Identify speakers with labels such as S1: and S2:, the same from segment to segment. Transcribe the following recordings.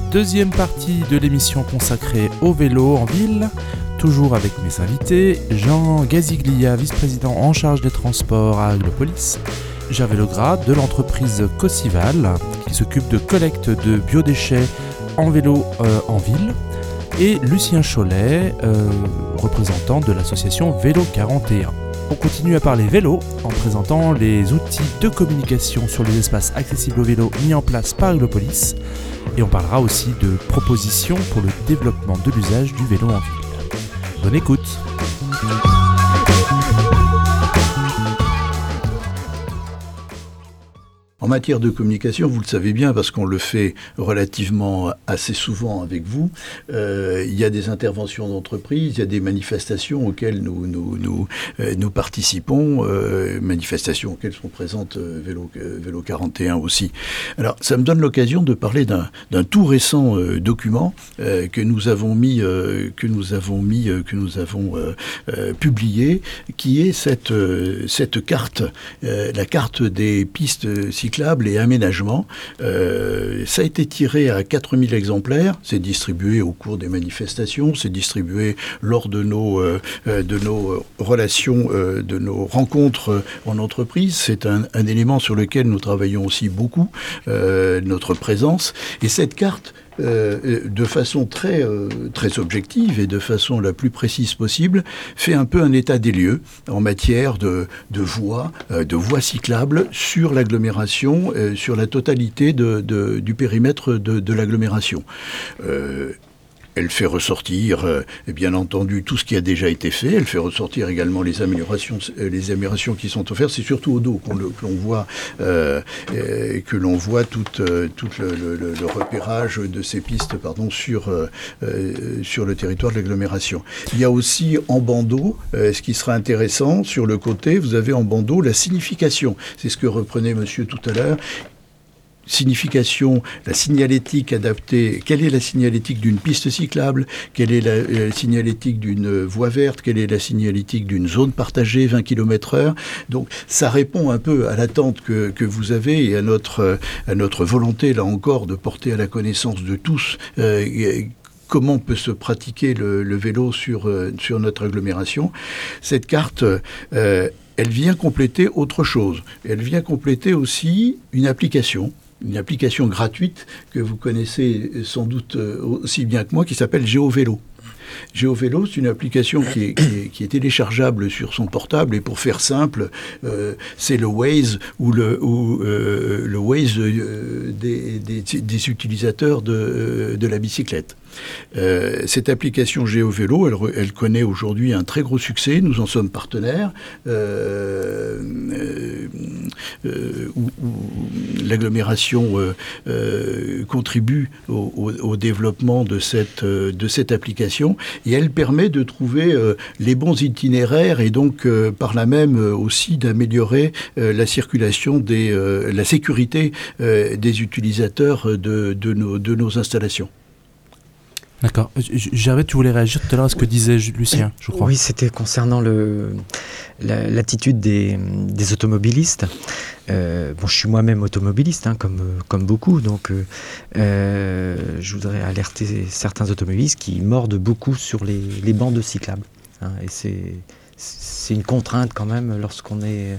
S1: Deuxième partie de l'émission consacrée au vélo en ville, toujours avec mes invités, Jean Gaziglia, vice-président en charge des transports à Aglopolis, Gervais Legras de l'entreprise Cosival, qui s'occupe de collecte de biodéchets en vélo en ville, et Lucien Cholet, représentant de l'association Vélo 41. On continue à parler vélo en présentant les outils de communication sur les espaces accessibles au vélo mis en place par Aglopolis, et on parlera aussi de propositions pour le développement de l'usage du vélo en ville. Bonne écoute.
S2: En matière de communication, vous le savez bien, parce qu'on le fait relativement assez souvent avec vous, il y a des interventions d'entreprise, il y a des manifestations auxquelles nous participons, manifestations auxquelles sont présentes Vélo 41 aussi. Alors, ça me donne l'occasion de parler d'un tout récent document que nous avons publié, qui est cette carte, la carte des pistes cyclables et aménagement. Ça a été tiré à 4000 exemplaires, c'est distribué au cours des manifestations, c'est distribué lors de nos relations, de nos rencontres en entreprise. C'est un élément sur lequel nous travaillons aussi beaucoup, notre présence. Et cette carte, de façon très objective et de façon la plus précise possible, fait un peu un état des lieux en matière de voies cyclables sur l'agglomération, sur la totalité du périmètre de l'agglomération. Elle fait ressortir, bien entendu, tout ce qui a déjà été fait. Elle fait ressortir également les améliorations qui sont offertes. C'est surtout au dos que l'on voit tout le repérage de ces pistes, sur le territoire de l'agglomération. Il y a aussi en bandeau, ce qui sera intéressant, sur le côté, vous avez en bandeau la signification. C'est ce que reprenait monsieur tout à l'heure. Signification, la signalétique adaptée. Quelle est la signalétique d'une piste cyclable? Quelle est la signalétique d'une voie verte? Quelle est la signalétique d'une zone partagée 20 km/h? Donc ça répond un peu à l'attente que vous avez et à notre volonté, là encore, de porter à la connaissance de tous comment peut se pratiquer le vélo sur notre agglomération. Cette carte, elle vient compléter autre chose. Elle vient compléter aussi une application gratuite que vous connaissez sans doute aussi bien que moi, qui s'appelle GeoVélo. GeoVélo, c'est une application qui est téléchargeable sur son portable, et pour faire simple, c'est le Waze ou le Waze des utilisateurs de la bicyclette. Cette application GeoVélo, elle connaît aujourd'hui un très gros succès. Nous en sommes partenaires. Où l'agglomération contribue au développement de cette application, et elle permet de trouver les bons itinéraires, et donc par là même aussi d'améliorer la circulation, la sécurité des utilisateurs de nos installations.
S1: D'accord. Gervais, tu voulais réagir tout à l'heure à ce que disait Lucien, je crois.
S3: Oui, c'était concernant l'attitude des automobilistes. Je suis moi-même automobiliste, comme beaucoup, donc je voudrais alerter certains automobilistes qui mordent beaucoup sur les bandes cyclables. Et c'est une contrainte quand même lorsqu'on est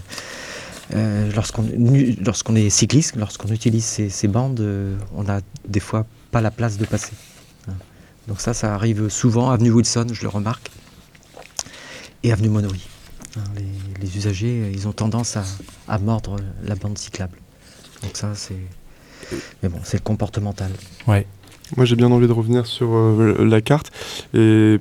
S3: cycliste, lorsqu'on utilise ces bandes, on n'a des fois pas la place de passer. Donc ça arrive souvent. Avenue Wilson, je le remarque, et avenue Monnoy. Les usagers, ils ont tendance à mordre la bande cyclable. Donc ça, mais bon, c'est comportemental.
S1: Ouais.
S4: Moi, j'ai bien envie de revenir sur la carte. Et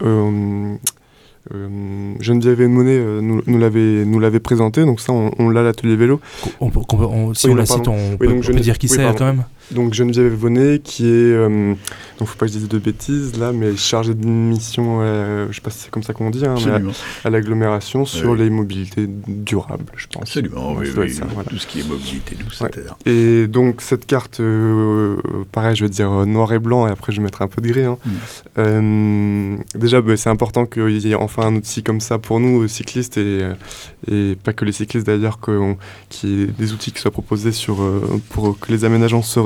S4: Geneviève Monnet nous l'avait présenté, donc ça on l'a à l'atelier vélo.
S1: Si on la cite, on peut dire qui c'est quand même.
S4: Donc Geneviève Vonnet qui est, donc faut pas que je dise de bêtises là, mais chargée de mission, je sais pas si c'est comme ça qu'on dit, mais à l'agglomération sur les mobilités durables, je pense.
S2: Absolument, oui, ça, voilà. Tout ce qui est mobilité douce, etc.
S4: Et donc cette carte, pareil, je vais dire noir et blanc, et après je vais mettre un peu de gris. Déjà, c'est important qu'il y ait enfin un outil comme ça pour nous, cyclistes, et pas que les cyclistes d'ailleurs, qu'il y ait des outils qui soient proposés pour que les aménagements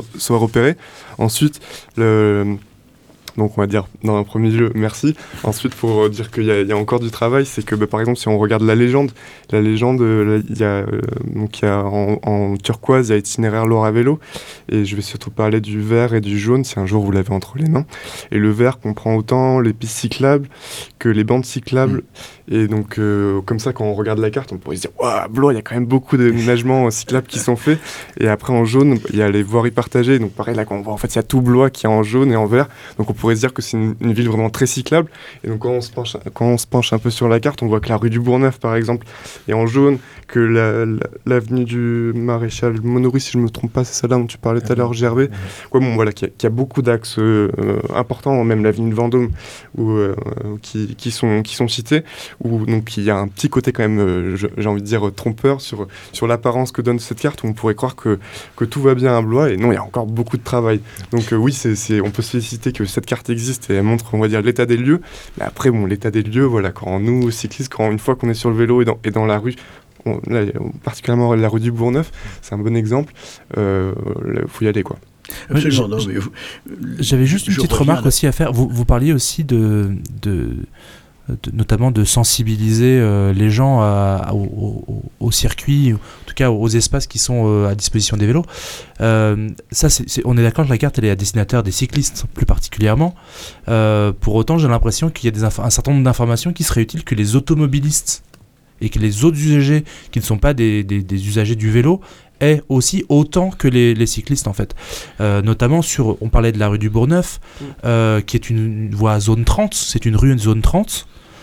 S4: soit repéré. Ensuite, donc on va dire dans un premier lieu merci. Ensuite, pour dire qu'il y a encore du travail, c'est que par exemple si on regarde la légende, il y a en turquoise, il y a itinéraire Loire à vélo, et je vais surtout parler du vert et du jaune si un jour vous l'avez entre les mains. Et le vert comprend autant les pistes cyclables que les bandes cyclables. Et donc comme ça, quand on regarde la carte, on pourrait se dire waouh, Blois, il y a quand même beaucoup d'aménagements cyclables qui sont faits. Et après en jaune, il y a les voiries partagées. Donc pareil là, quand on voit en fait il y a tout Blois qui est en jaune et en vert. Donc on pourrait se dire que c'est une ville vraiment très cyclable. Et donc quand on se penche un peu sur la carte, on voit que la rue du Bourgneuf par exemple est en jaune, que l'avenue du Maréchal Monori, si je ne me trompe pas, c'est celle-là dont tu parlais tout à l'heure, Gervais. Ouais, bon, voilà, qu'il y a beaucoup d'axes importants, même l'avenue de Vendôme, qui sont cités, où donc il y a un petit côté quand même, j'ai envie de dire, trompeur sur l'apparence que donne cette carte, où on pourrait croire que tout va bien à Blois, et non, il y a encore beaucoup de travail. Donc oui, on peut se féliciter que cette carte existe et elle montre, on va dire, l'état des lieux. Mais après, bon, l'état des lieux, voilà, quand nous, cyclistes, une fois qu'on est sur le vélo et dans la rue, là, particulièrement la rue du Bourgneuf, c'est un bon exemple, faut y aller, quoi.
S2: Absolument.
S1: J'avais juste une petite remarque aussi à faire. Vous parliez aussi notamment de sensibiliser les gens au circuit, en tout cas aux espaces qui sont à disposition des vélos. Ça, on est d'accord que la carte elle est à destinataire des cyclistes plus particulièrement. Pour autant, j'ai l'impression qu'il y a un certain nombre d'informations qui seraient utiles que les automobilistes et que les autres usagers qui ne sont pas des usagers du vélo aient aussi autant que les cyclistes en fait. Notamment on parlait de la rue du Bourgneuf, qui est une voie à zone 30, c'est une rue zone 30.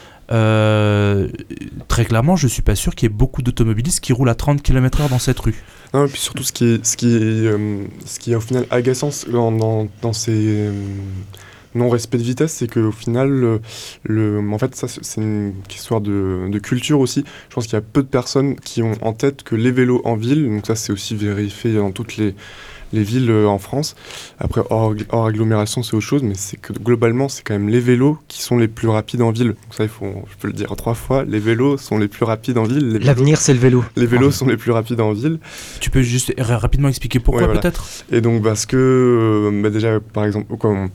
S1: Très clairement, je suis pas sûr qu'il y ait beaucoup d'automobilistes qui roulent à 30 km/h dans cette rue.
S4: Non, et puis surtout, ce qui est au final agaçant dans ces non-respect de vitesse, c'est qu'au final, en fait, ça, c'est une histoire de culture aussi. Je pense qu'il y a peu de personnes qui ont en tête que les vélos en ville, donc ça, c'est aussi vérifié dans toutes les villes en France. Après, hors agglomération, c'est autre chose, mais c'est que globalement, c'est quand même les vélos qui sont les plus rapides en ville. Donc ça, je peux le dire 3 fois, les vélos sont les plus rapides en ville.
S3: L'avenir, c'est le vélo.
S4: Les vélos sont les plus rapides en ville.
S1: Tu peux juste rapidement expliquer pourquoi, voilà. Peut-être ?
S4: Et donc, parce que, déjà, par exemple,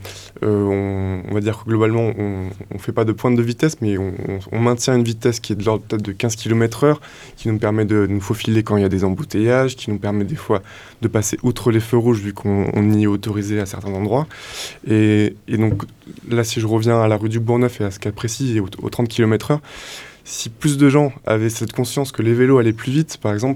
S4: on va dire que globalement, on ne fait pas de pointe de vitesse, mais on maintient une vitesse qui est de l'ordre peut-être de 15 km/h, qui nous permet de nous faufiler quand il y a des embouteillages, qui nous permet des fois de passer outre les feux rouges vu qu'on y est autorisé à certains endroits. Et donc là, si je reviens à la rue du Bourgneuf et à ce cas précis, et aux 30 km/h, si plus de gens avaient cette conscience que les vélos allaient plus vite, par exemple,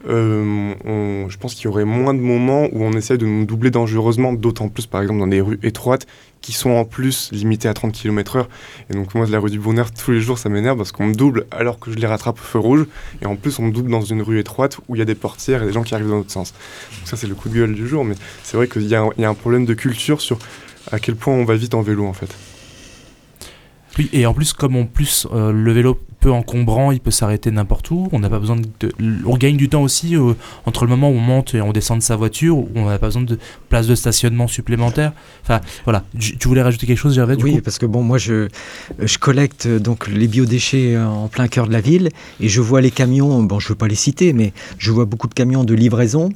S4: je pense qu'il y aurait moins de moments où on essaie de nous doubler dangereusement, d'autant plus par exemple dans des rues étroites qui sont en plus limitées à 30 km/h. Et donc moi, de la rue du Bourgneuf, tous les jours, ça m'énerve parce qu'on me double alors que je les rattrape au feu rouge. Et en plus, on me double dans une rue étroite où il y a des portières et des gens qui arrivent dans l'autre sens. Donc ça, c'est le coup de gueule du jour. Mais c'est vrai qu'il y a un problème de culture sur à quel point on va vite en vélo, en fait.
S1: Oui, et en plus, comme le vélo peu encombrant, il peut s'arrêter n'importe où. On n'a pas besoin on gagne du temps aussi entre le moment où on monte et on descend de sa voiture, où on n'a pas besoin de place de stationnement supplémentaire. Enfin, voilà. Tu voulais rajouter quelque chose, Gervais, du coup ?
S3: Oui, parce que moi, je collecte donc les biodéchets en plein cœur de la ville, et je vois les camions. Bon, je ne veux pas les citer, mais je vois beaucoup de camions de livraison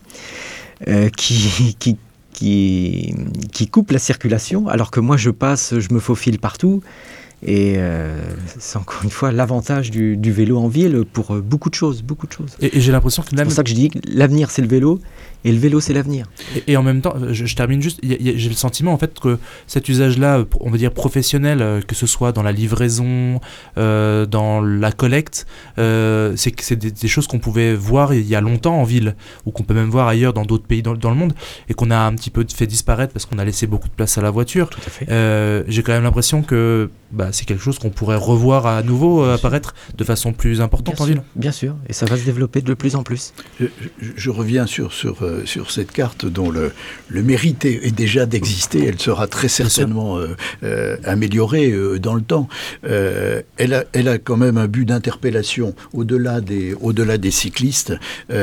S3: qui coupent la circulation, alors que moi, je me faufile partout. Et c'est encore une fois l'avantage du vélo en ville pour beaucoup de choses.
S1: Et j'ai l'impression que
S3: c'est pour ça que je dis que l'avenir c'est le vélo et le vélo c'est l'avenir.
S1: Et en même temps, je termine juste, j'ai le sentiment en fait que cet usage-là, on va dire professionnel, que ce soit dans la livraison, dans la collecte, c'est des choses qu'on pouvait voir il y a longtemps en ville, ou qu'on peut même voir ailleurs dans d'autres pays dans le monde, et qu'on a un petit peu fait disparaître parce qu'on a laissé beaucoup de place à la voiture.
S3: Tout à fait.
S1: J'ai quand même l'impression que c'est quelque chose qu'on pourrait revoir à nouveau apparaître de façon plus importante en ville.
S3: Bien sûr, et ça va se développer de plus en plus.
S2: Je reviens sur cette carte dont le mérite est déjà d'exister. Elle sera très certainement améliorée dans le temps. Elle a quand même un but d'interpellation au-delà des cyclistes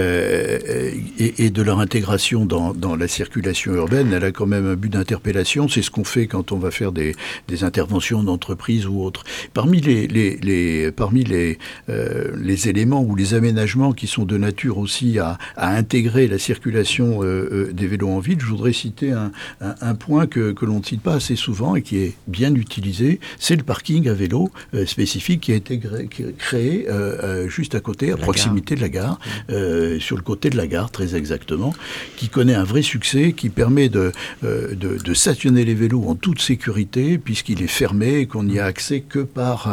S2: et de leur intégration dans la circulation urbaine. Elle a quand même un but d'interpellation. C'est ce qu'on fait quand on va faire des interventions d'entreprise entreprises ou autres. Parmi les éléments ou les aménagements qui sont de nature aussi à intégrer la circulation des vélos en ville, je voudrais citer un point que l'on ne cite pas assez souvent et qui est bien utilisé, c'est le parking à vélo spécifique qui a été créé juste à côté, à proximité de la gare, sur le côté de la gare très exactement, qui connaît un vrai succès, qui permet de stationner les vélos en toute sécurité puisqu'il est fermé et qu'on n'y a accès que par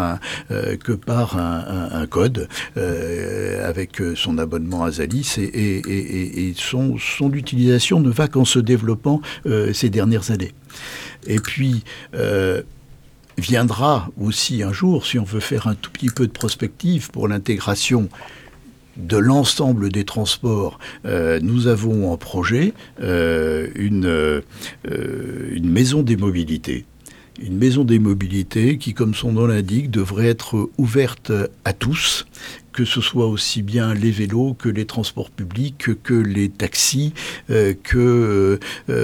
S2: un code avec son abonnement à Zalis et son utilisation ne va qu'en se développant ces dernières années. Et puis viendra aussi un jour, si on veut faire un tout petit peu de prospective pour l'intégration de l'ensemble des transports, nous avons en projet une maison des mobilités. Une maison des mobilités qui, comme son nom l'indique, devrait être ouverte à tous, que ce soit aussi bien les vélos que les transports publics, que les taxis, que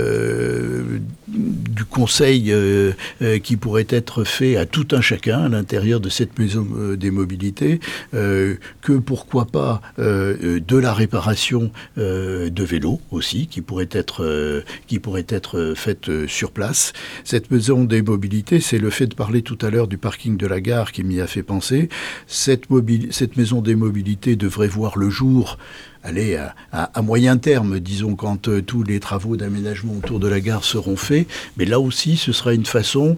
S2: du conseil qui pourrait être fait à tout un chacun à l'intérieur de cette maison des mobilités, que pourquoi pas de la réparation de vélos aussi, qui pourrait être faite sur place. Cette maison des mobilités, c'est le fait de parler tout à l'heure du parking de la gare qui m'y a fait penser. Cette maison des mobilités devrait voir le jour, à moyen terme, disons, quand tous les travaux d'aménagement autour de la gare seront faits. Mais là aussi, ce sera une façon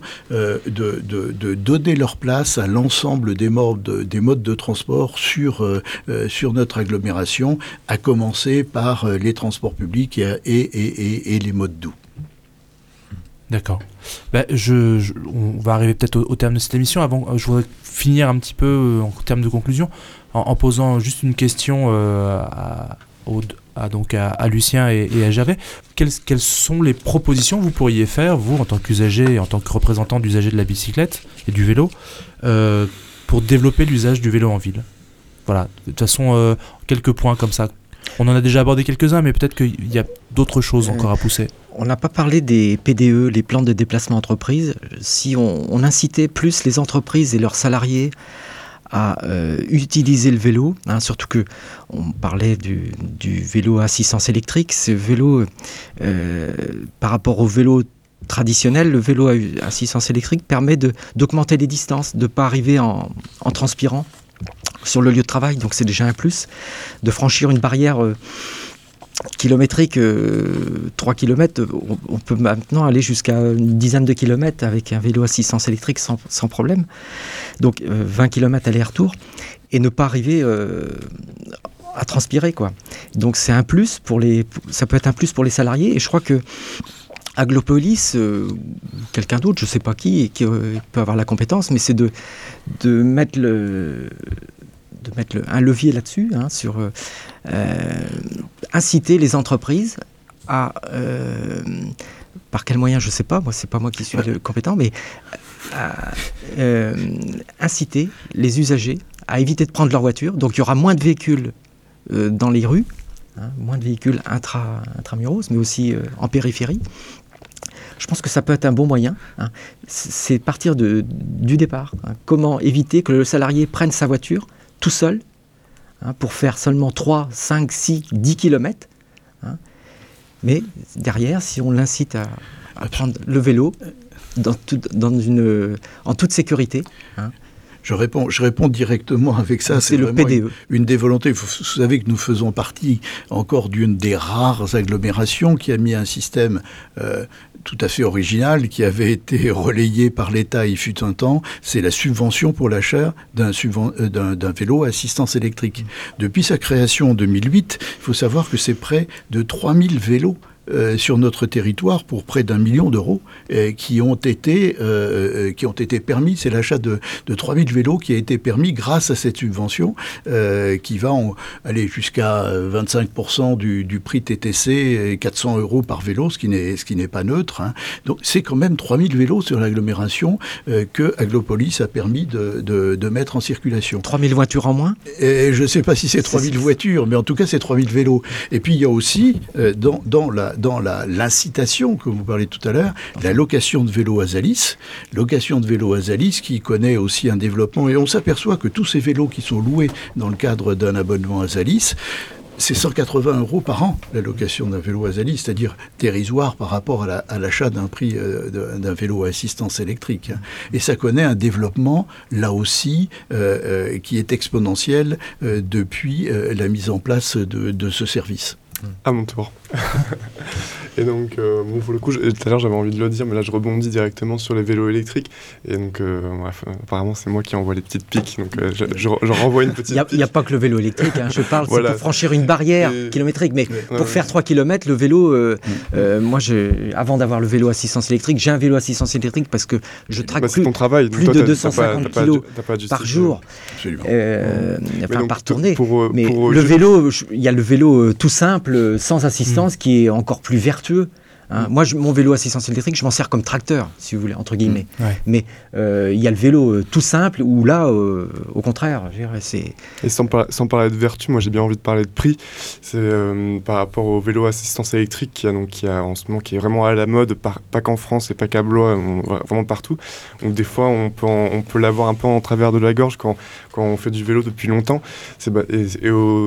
S2: de donner leur place à l'ensemble des modes de transport sur notre agglomération, à commencer par les transports publics et les modes doux.
S1: D'accord. On va arriver peut-être au terme de cette émission. Avant, je voudrais finir un petit peu en termes de conclusion en posant juste une question à Lucien et à Gervais. Quelles sont les propositions que vous pourriez faire, vous, en tant qu'usager, en tant que représentant d'usagers de la bicyclette et du vélo, pour développer l'usage du vélo en ville ? Voilà, de toute façon, quelques points comme ça. On en a déjà abordé quelques-uns, mais peut-être qu'il y a d'autres choses encore à pousser.
S3: On n'a pas parlé des PDE, les plans de déplacement entreprise. Si on incitait plus les entreprises et leurs salariés à utiliser le vélo, surtout que on parlait du vélo à assistance électrique, ce vélo, par rapport au vélo traditionnel, le vélo à assistance électrique permet d'augmenter les distances, de ne pas arriver en transpirant sur le lieu de travail, donc c'est déjà un plus, de franchir une barrière kilométrique, 3 km, on peut maintenant aller jusqu'à une dizaine de kilomètres avec un vélo assistance électrique sans problème, donc 20 km aller-retour, et ne pas arriver à transpirer, quoi. Donc c'est un plus ça peut être un plus pour les salariés, et je crois que Aglopolis, quelqu'un d'autre, je ne sais pas qui peut avoir la compétence, mais c'est de mettre un levier là-dessus, sur inciter les entreprises à, par quel moyen, je ne sais pas, moi c'est pas moi qui suis compétent, mais inciter les usagers à éviter de prendre leur voiture. Donc il y aura moins de véhicules dans les rues, moins de véhicules intramuros, mais aussi en périphérie. Je pense que ça peut être un bon moyen. C'est partir du départ. Comment éviter que le salarié prenne sa voiture tout seul pour faire seulement 3, 5, 6, 10 km. Mais derrière, si on l'incite à prendre le vélo en toute sécurité...
S2: Je réponds directement avec ça.
S3: C'est le PDE.
S2: Une des volontés. Vous savez que nous faisons partie encore d'une des rares agglomérations qui a mis un système tout à fait original qui avait été relayé par l'État il fut un temps. C'est la subvention pour l'achat d'un vélo à assistance électrique. Depuis sa création en 2008, il faut savoir que c'est près de 3000 vélos sur notre territoire pour près d'1 million d'euros qui ont été permis. C'est l'achat de 3000 vélos qui a été permis grâce à cette subvention qui va aller jusqu'à 25% du prix TTC et 400 € par vélo, ce qui n'est pas neutre. Donc c'est quand même 3000 vélos sur l'agglomération que Aglopolis a permis de mettre en circulation.
S3: 3000 voitures en moins ?
S2: Et je ne sais pas si c'est 3000 voitures, mais en tout cas c'est 3000 vélos. Et puis il y a aussi dans la l'incitation que vous parlez tout à l'heure, la location de vélos Azalis, qui connaît aussi un développement, et on s'aperçoit que tous ces vélos qui sont loués dans le cadre d'un abonnement Azalis, c'est 180 € par an, la location d'un vélo Azalis, c'est-à-dire dérisoire par rapport à l'achat d'un prix d'un vélo à assistance électrique. Et ça connaît un développement, là aussi, qui est exponentiel depuis la mise en place de ce service.
S4: À mon tour. Et donc, bon, pour le coup, tout à l'heure j'avais envie de le dire, mais là je rebondis directement sur les vélos électriques. Et donc, bref, apparemment c'est moi qui envoie les petites piques, donc je renvoie une petite pique.
S3: Il n'y a pas que le vélo électrique, je parle,
S4: voilà.
S3: C'est pour franchir une barrière kilométrique. Mais pour faire 3 km, le vélo, moi, avant d'avoir le vélo assistance électrique, j'ai un vélo assistance électrique parce que je traque plus de 250 kilos par jour, par tournée. Mais le vélo, il y a le vélo tout simple, sans assistance, qui est encore plus vertueux. Moi, mon vélo assistance électrique, je m'en sers comme tracteur, si vous voulez, entre guillemets. Mais il y a le vélo tout simple, où là, au contraire, je dirais, c'est...
S4: Et sans parler de vertu, moi j'ai bien envie de parler de prix. C'est par rapport au vélo assistance électrique qui a en ce moment, qui est vraiment à la mode, pas qu'en France et pas qu'à Blois, vraiment partout. Donc des fois, on peut l'avoir un peu en travers de la gorge quand on fait du vélo depuis longtemps. Et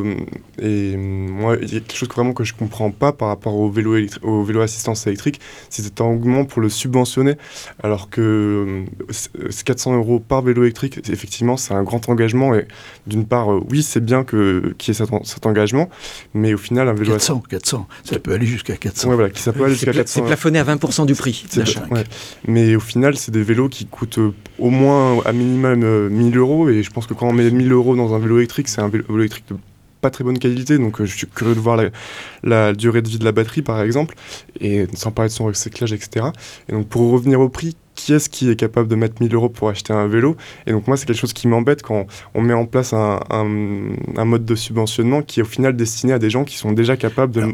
S4: moi, il y a quelque chose vraiment que je comprends pas par rapport au vélo assistance électrique, c'est cet engouement pour le subventionner, alors que 400 € par vélo électrique, effectivement, c'est un grand engagement. Et d'une part, oui, c'est bien qu'il y ait cet engagement, mais au final, un vélo
S2: 400, ça peut aller jusqu'à 400.
S4: Ouais, voilà, ça peut aller jusqu'à 400.
S3: C'est plafonné à 20% du prix d'achat.
S4: Ouais. Mais au final, c'est des vélos qui coûtent au moins à minimum 1 000 €, et je pense que quand on met 1 000 € dans un vélo électrique, c'est un vélo électrique de pas très bonne qualité, donc je suis curieux de voir la durée de vie de la batterie par exemple, et sans parler de son recyclage, etc. Et donc pour revenir au prix, qui est-ce qui est capable de mettre 1 000 € pour acheter un vélo? Et donc moi, c'est quelque chose qui m'embête quand on met en place un mode de subventionnement qui est au final destiné à des gens qui sont déjà capables de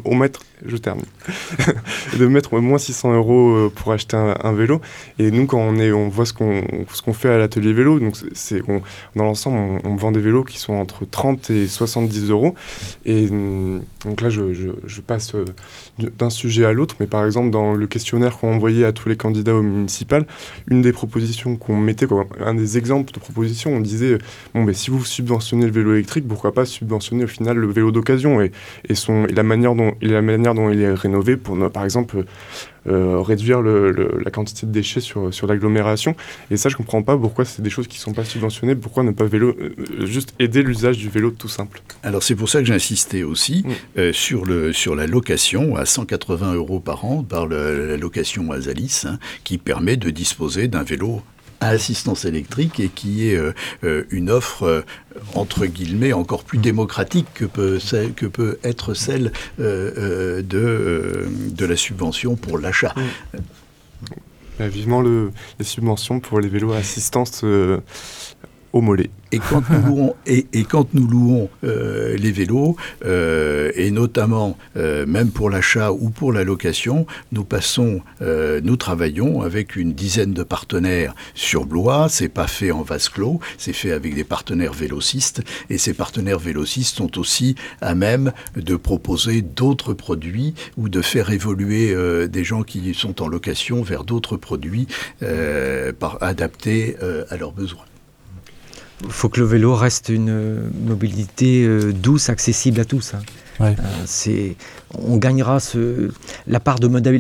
S4: de mettre au moins 600 € pour acheter un vélo. Et nous, quand on voit ce qu'on fait à l'atelier vélo, donc dans l'ensemble, on vend des vélos qui sont entre 30 et 70 €. Et donc là, je passe d'un sujet à l'autre, mais par exemple, dans le questionnaire qu'on envoyait à tous les candidats au municipal, une des propositions qu'on mettait, un des exemples de propositions, on disait si vous subventionnez le vélo électrique, pourquoi pas subventionner au final le vélo d'occasion et la manière dont il est rénové pour, par exemple, réduire la quantité de déchets sur l'agglomération. Et ça, je comprends pas pourquoi c'est des choses qui sont pas subventionnées, pourquoi ne pas juste aider l'usage du vélo tout simple.
S2: Alors c'est pour ça que j'ai insisté aussi sur la location à 180 € par an par la location Azalis, qui permet de disposer d'un vélo à assistance électrique et qui est une offre entre guillemets encore plus démocratique que peut être celle de la subvention pour l'achat.
S4: Vivement les subventions pour les vélos à assistance au mollet.
S2: Et quand nous louons les vélos, et notamment même pour l'achat ou pour la location, nous travaillons avec une dizaine de partenaires sur Blois. C'est pas fait en vase clos, c'est fait avec des partenaires vélocistes. Et ces partenaires vélocistes sont aussi à même de proposer d'autres produits ou de faire évoluer des gens qui sont en location vers d'autres produits adaptés à leurs besoins.
S3: Il faut que le vélo reste une mobilité douce, accessible à tous. Ouais. On gagnera la part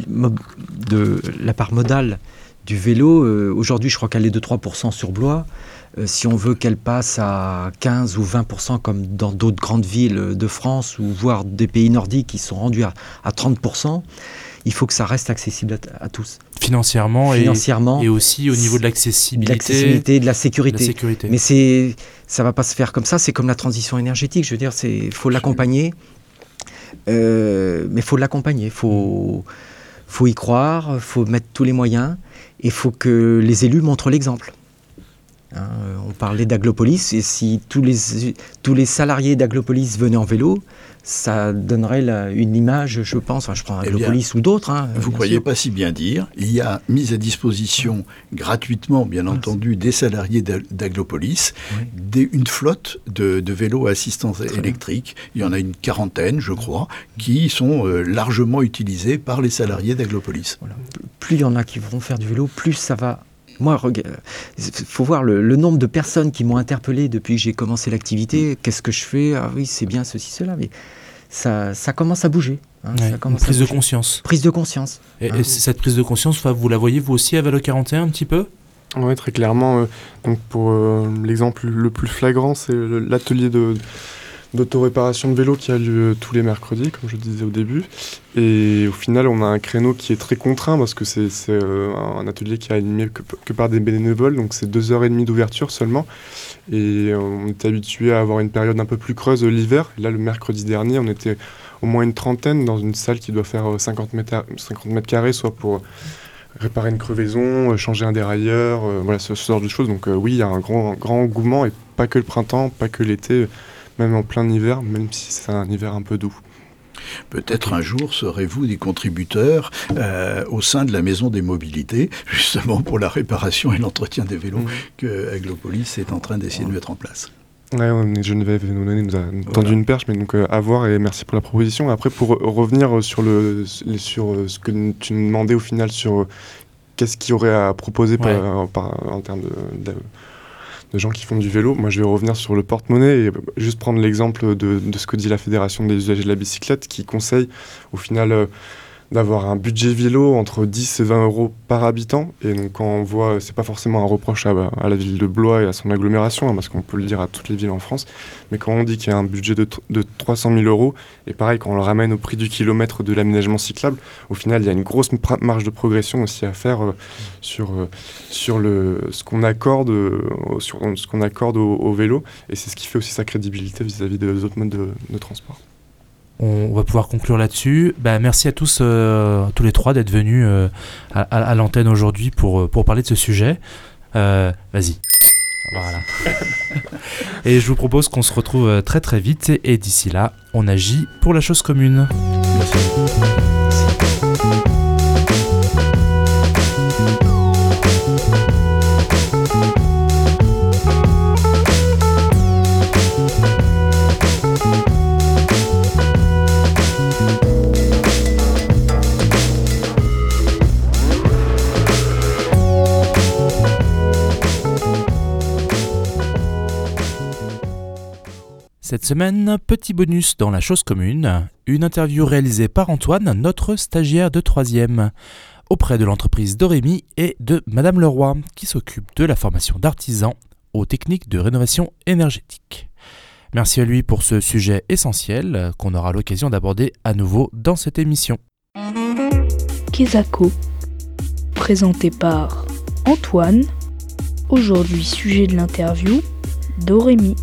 S3: modale du vélo. Aujourd'hui, je crois qu'elle est de 3% sur Blois. Si on veut qu'elle passe à 15 ou 20% comme dans d'autres grandes villes de France ou voire des pays nordiques qui sont rendus à 30%, il faut que ça reste accessible à tous.
S1: Financièrement et aussi au niveau de l'accessibilité,
S3: de la sécurité. Mais ça ne va pas se faire comme ça, c'est comme la transition énergétique, je veux dire, faut l'accompagner, mais il faut l'accompagner, faut y croire, il faut mettre tous les moyens, et il faut que les élus montrent l'exemple. On parlait d'Aglopolis, et si tous les salariés d'Aglopolis venaient en vélo, ça donnerait une image, je pense, je prends Aglopolis ou d'autres.
S2: Vous ne croyez pas si bien dire. Il y a mis à disposition gratuitement, bien entendu, des salariés d'Aglopolis, une flotte de vélos à assistance électrique. Il y en a une quarantaine, je crois, qui sont largement utilisés par les salariés d'Aglopolis.
S3: Voilà. Plus il y en a qui vont faire du vélo, plus ça va... Moi, il faut voir le nombre de personnes qui m'ont interpellé depuis que j'ai commencé l'activité. Qu'est-ce que je fais ? Ah oui, c'est bien ceci, cela. Mais ça commence à bouger.
S1: Prise de conscience.
S3: Prise de conscience.
S1: Et cette prise de conscience, vous la voyez vous aussi à Vélo 41 un petit peu ?
S4: Oui, très clairement. Donc pour l'exemple le plus flagrant, c'est l'atelier d'autoréparation de vélo qui a lieu tous les mercredis, comme je le disais au début. Et au final, on a un créneau qui est très contraint parce que c'est un atelier qui est animé que par des bénévoles, donc c'est 2h30 d'ouverture seulement. Et on est habitué à avoir une période un peu plus creuse l'hiver. Là, le mercredi dernier, on était au moins une trentaine dans une salle qui doit faire 50 mètres carrés, soit pour réparer une crevaison, changer un dérailleur, voilà, ce genre de choses. Donc oui, il y a un grand engouement, et pas que le printemps, pas que l'été, même en plein hiver, même si c'est un hiver un peu doux.
S2: Peut-être un jour serez-vous des contributeurs au sein de la Maison des Mobilités, justement pour la réparation et l'entretien des vélos que Aglopolis est en train d'essayer de mettre en place.
S4: Ouais, Geneviève nous a tendu une perche, mais donc à voir, et merci pour la proposition. Après, pour revenir sur ce que tu me demandais au final sur qu'est-ce qu'il y aurait à proposer en termes de gens qui font du vélo, moi je vais revenir sur le porte-monnaie et juste prendre l'exemple de ce que dit la Fédération des usagers de la bicyclette, qui conseille au final d'avoir un budget vélo entre 10 et 20 euros par habitant. Et donc quand on voit, c'est pas forcément un reproche à la ville de Blois et à son agglomération, parce qu'on peut le dire à toutes les villes en France, mais quand on dit qu'il y a un budget de 300 000 euros, et pareil, quand on le ramène au prix du kilomètre de l'aménagement cyclable, au final, il y a une grosse marge de progression aussi à faire sur ce qu'on accorde au vélo, et c'est ce qui fait aussi sa crédibilité vis-à-vis des autres modes de transport.
S1: On va pouvoir conclure là-dessus. Merci à tous les trois d'être venus à l'antenne aujourd'hui pour parler de ce sujet. Vas-y. Voilà. Et je vous propose qu'on se retrouve très très vite, et d'ici là, on agit pour la chose commune.
S2: Merci.
S1: Cette semaine, petit bonus dans la chose commune, une interview réalisée par Antoine, notre stagiaire de 3e, auprès de l'entreprise Doremi et de Madame Leroy, qui s'occupe de la formation d'artisans aux techniques de rénovation énergétique. Merci à lui pour ce sujet essentiel qu'on aura l'occasion d'aborder à nouveau dans cette émission.
S5: Kesako, présenté par Antoine. Aujourd'hui, sujet de l'interview, Doremi.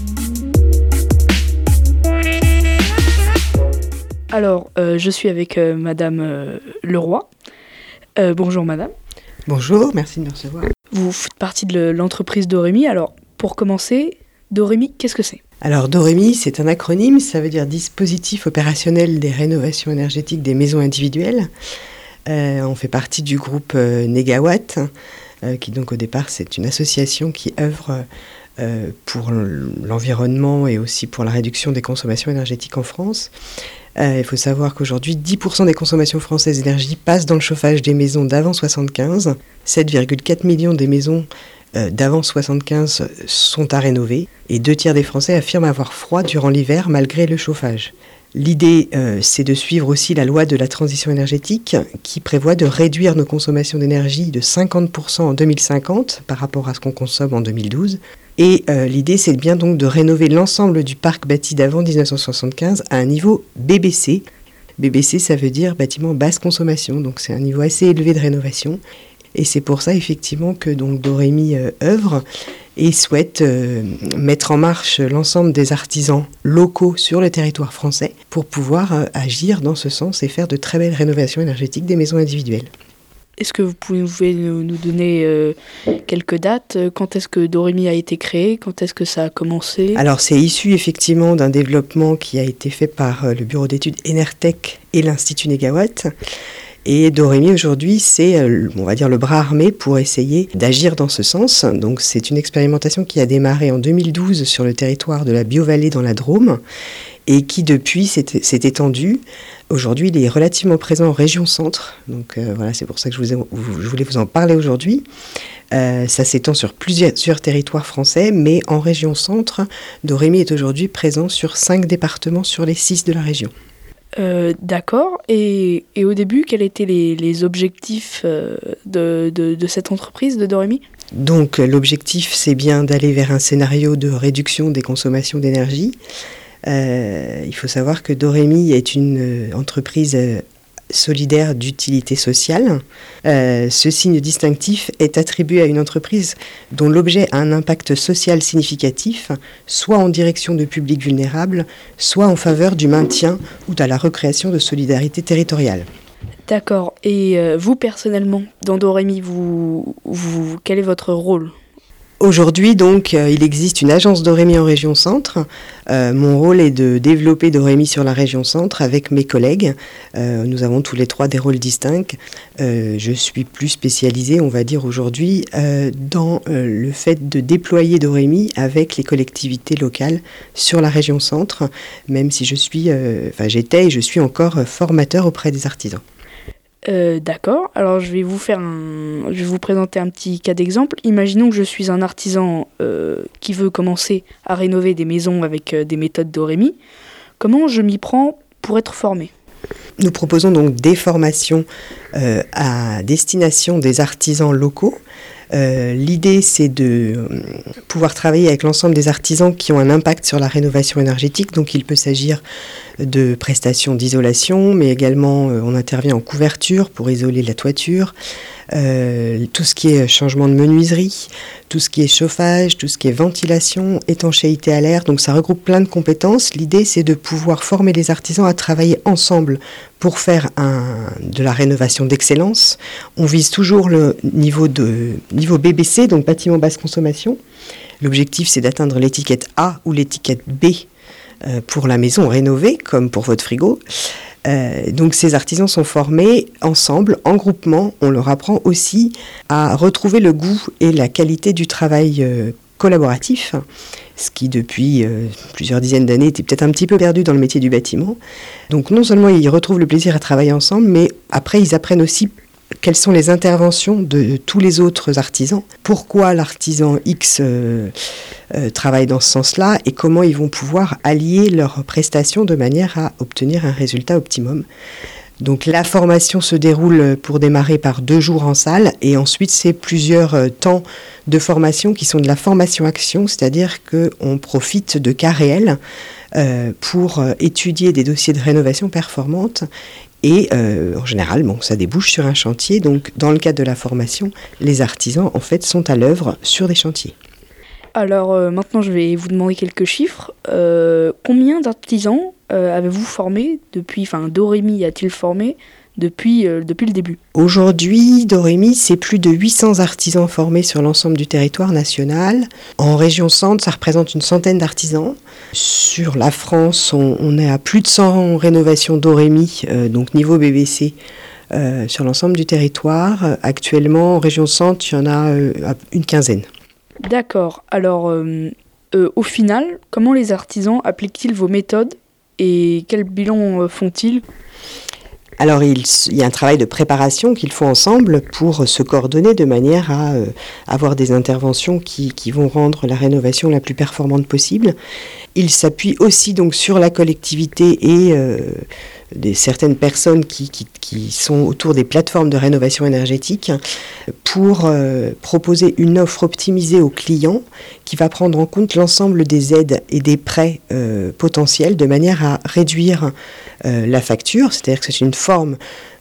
S5: Alors, je suis avec Madame Leroy. Bonjour Madame.
S6: Bonjour, merci de me recevoir.
S5: Vous faites partie de l'entreprise Doremi. Alors, pour commencer, Doremi, qu'est-ce que c'est ?
S6: Alors, Doremi, c'est un acronyme, ça veut dire Dispositif opérationnel des rénovations énergétiques des maisons individuelles. On fait partie du groupe Négawatt, qui donc au départ, c'est une association qui œuvre pour l'environnement et aussi pour la réduction des consommations énergétiques en France. Il faut savoir qu'aujourd'hui, 10% des consommations françaises d'énergie passent dans le chauffage des maisons d'avant 75. 7,4 millions des maisons d'avant 75 sont à rénover. Et 2/3 des Français affirment avoir froid durant l'hiver malgré le chauffage. L'idée, c'est de suivre aussi la loi de la transition énergétique qui prévoit de réduire nos consommations d'énergie de 50% en 2050 par rapport à ce qu'on consomme en 2012. Et l'idée, c'est bien donc de rénover l'ensemble du parc bâti d'avant 1975 à un niveau BBC. BBC, ça veut dire bâtiment basse consommation, donc c'est un niveau assez élevé de rénovation. Et c'est pour ça, effectivement, que donc Doremi œuvre et souhaite mettre en marche l'ensemble des artisans locaux sur le territoire français pour pouvoir agir dans ce sens et faire de très belles rénovations énergétiques des maisons individuelles.
S5: Est-ce que vous pouvez nous donner quelques dates? Quand est-ce que Doremi a été créé? Quand est-ce que ça a commencé?
S6: Alors c'est issu effectivement d'un développement qui a été fait par le bureau d'études Enertech et l'Institut Négawatt. Et Doremi aujourd'hui, c'est, on va dire, le bras armé pour essayer d'agir dans ce sens. Donc c'est une expérimentation qui a démarré en 2012 sur le territoire de la Biovallée dans la Drôme et qui depuis s'est étendue. Aujourd'hui, il est relativement présent en région centre. Donc voilà, c'est pour ça que je voulais vous en parler aujourd'hui. Ça s'étend sur plusieurs territoires français, mais en région centre, Doremi est aujourd'hui présent sur 5 départements sur les 6 de la région.
S5: D'accord. Et au début, quels étaient les objectifs de cette entreprise de Doremi?
S6: Donc l'objectif, c'est bien d'aller vers un scénario de réduction des consommations d'énergie. Il faut savoir que Doremi est une entreprise solidaire d'utilité sociale. Ce signe distinctif est attribué à une entreprise dont l'objet a un impact social significatif, soit en direction de publics vulnérables, soit en faveur du maintien ou de la recréation de solidarité territoriale.
S5: D'accord. Et vous, personnellement, dans Doremi, quel est votre rôle?
S6: Aujourd'hui, donc, il existe une agence Doremi en région centre. Mon rôle est de développer Doremi sur la région centre avec mes collègues. Nous avons tous les 3 des rôles distincts. Je suis plus spécialisée, on va dire aujourd'hui, dans le fait de déployer Doremi avec les collectivités locales sur la région centre, même si j'étais et je suis encore formateur auprès des artisans.
S5: D'accord, alors je vais vous présenter un petit cas d'exemple. Imaginons que je suis un artisan qui veut commencer à rénover des maisons avec des méthodes Doremi. Comment je m'y prends pour être formé?
S6: Nous proposons donc des formations à destination des artisans locaux. L'idée, c'est de pouvoir travailler avec l'ensemble des artisans qui ont un impact sur la rénovation énergétique. Donc il peut s'agir de prestations d'isolation, mais également on intervient en couverture pour isoler la toiture, tout ce qui est changement de menuiserie, tout ce qui est chauffage, tout ce qui est ventilation, étanchéité à l'air. Donc ça regroupe plein de compétences. L'idée, c'est de pouvoir former les artisans à travailler ensemble pour faire de la rénovation d'excellence. On vise toujours le niveau BBC, donc bâtiment basse consommation. L'objectif, c'est d'atteindre l'étiquette A ou l'étiquette B pour la maison rénovée, comme pour votre frigo. Donc ces artisans sont formés ensemble, en groupement. On leur apprend aussi à retrouver le goût et la qualité du travail collaboratif, ce qui depuis plusieurs dizaines d'années était peut-être un petit peu perdu dans le métier du bâtiment. Donc non seulement ils retrouvent le plaisir à travailler ensemble, mais après ils apprennent aussi quelles sont les interventions de tous les autres artisans, pourquoi l'artisan X travaille dans ce sens-là et comment ils vont pouvoir allier leurs prestations de manière à obtenir un résultat optimum. Donc la formation se déroule pour démarrer par 2 jours en salle et ensuite c'est plusieurs temps de formation qui sont de la formation-action, c'est-à-dire qu'on profite de cas réels pour étudier des dossiers de rénovation performante. Et en général, ça débouche sur un chantier. Donc, dans le cadre de la formation, les artisans, en fait, sont à l'œuvre sur des chantiers.
S5: Alors, maintenant, je vais vous demander quelques chiffres. Combien d'artisans avez-vous formé depuis, Doremi a-t-il formé depuis le début?
S6: Aujourd'hui, Doremi, c'est plus de 800 artisans formés sur l'ensemble du territoire national. En région centre, ça représente une centaine d'artisans. Sur la France, on est à plus de 100 rénovations Doremi, donc niveau BBC, sur l'ensemble du territoire. Actuellement, en région centre, il y en a une quinzaine.
S5: D'accord. Alors, au final, comment les artisans appliquent-ils vos méthodes et quel bilan font-ils?
S6: Alors il y a un travail de préparation qu'ils font ensemble pour se coordonner de manière à avoir des interventions qui vont rendre la rénovation la plus performante possible. Ils s'appuient aussi donc sur la collectivité et certaines personnes qui sont autour des plateformes de rénovation énergétique pour proposer une offre optimisée aux clients qui va prendre en compte l'ensemble des aides et des prêts potentiels de manière à réduire la facture, c'est-à-dire que c'est une forme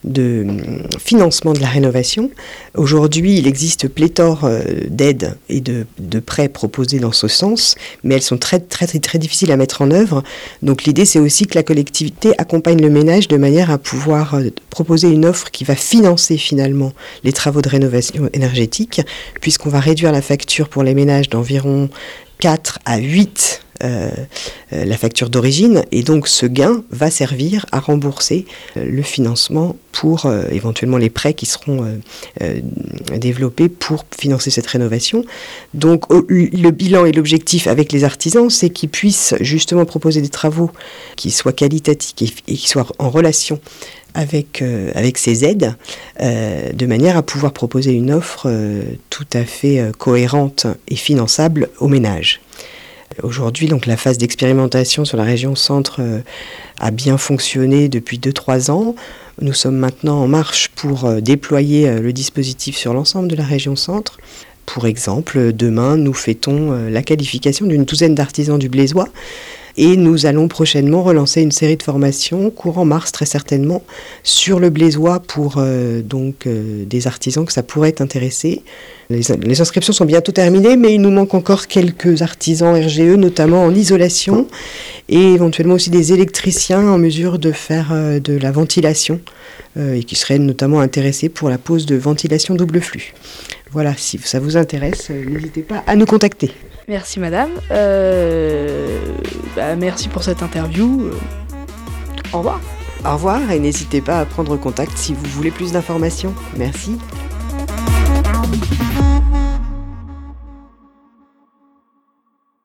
S6: de financement de la rénovation. Aujourd'hui, il existe pléthore d'aides et de prêts proposés dans ce sens, mais elles sont très, très, très, très difficiles à mettre en œuvre. Donc l'idée, c'est aussi que la collectivité accompagne le ménage de manière à pouvoir proposer une offre qui va financer finalement les travaux de rénovation énergétique, puisqu'on va réduire la facture pour les ménages d'environ 4 à 8 la facture d'origine, et donc ce gain va servir à rembourser le financement pour éventuellement les prêts qui seront développés pour financer cette rénovation. Donc le bilan et l'objectif avec les artisans, c'est qu'ils puissent justement proposer des travaux qui soient qualitatifs et qui soient en relation avec ces aides, de manière à pouvoir proposer une offre tout à fait cohérente et finançable aux ménages. Aujourd'hui, donc, la phase d'expérimentation sur la région centre a bien fonctionné depuis 2-3 ans. Nous sommes maintenant en marche pour déployer le dispositif sur l'ensemble de la région centre. Pour exemple, demain, nous fêtons la qualification d'une douzaine d'artisans du Blésois. Et nous allons prochainement relancer une série de formations, courant mars très certainement, sur le Blésois pour des artisans que ça pourrait intéresser. Les inscriptions sont bientôt terminées, mais il nous manque encore quelques artisans RGE, notamment en isolation, et éventuellement aussi des électriciens en mesure de faire de la ventilation, et qui seraient notamment intéressés pour la pose de ventilation double flux. Voilà, si ça vous intéresse, n'hésitez pas à nous contacter.
S5: Merci madame. Merci pour cette interview. Au revoir.
S6: Au revoir et n'hésitez pas à prendre contact si vous voulez plus d'informations. Merci.